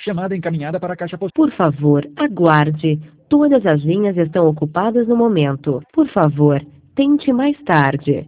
Chamada encaminhada para a caixa postal. Por favor, aguarde. Todas as linhas estão ocupadas no momento. Por favor, tente mais tarde.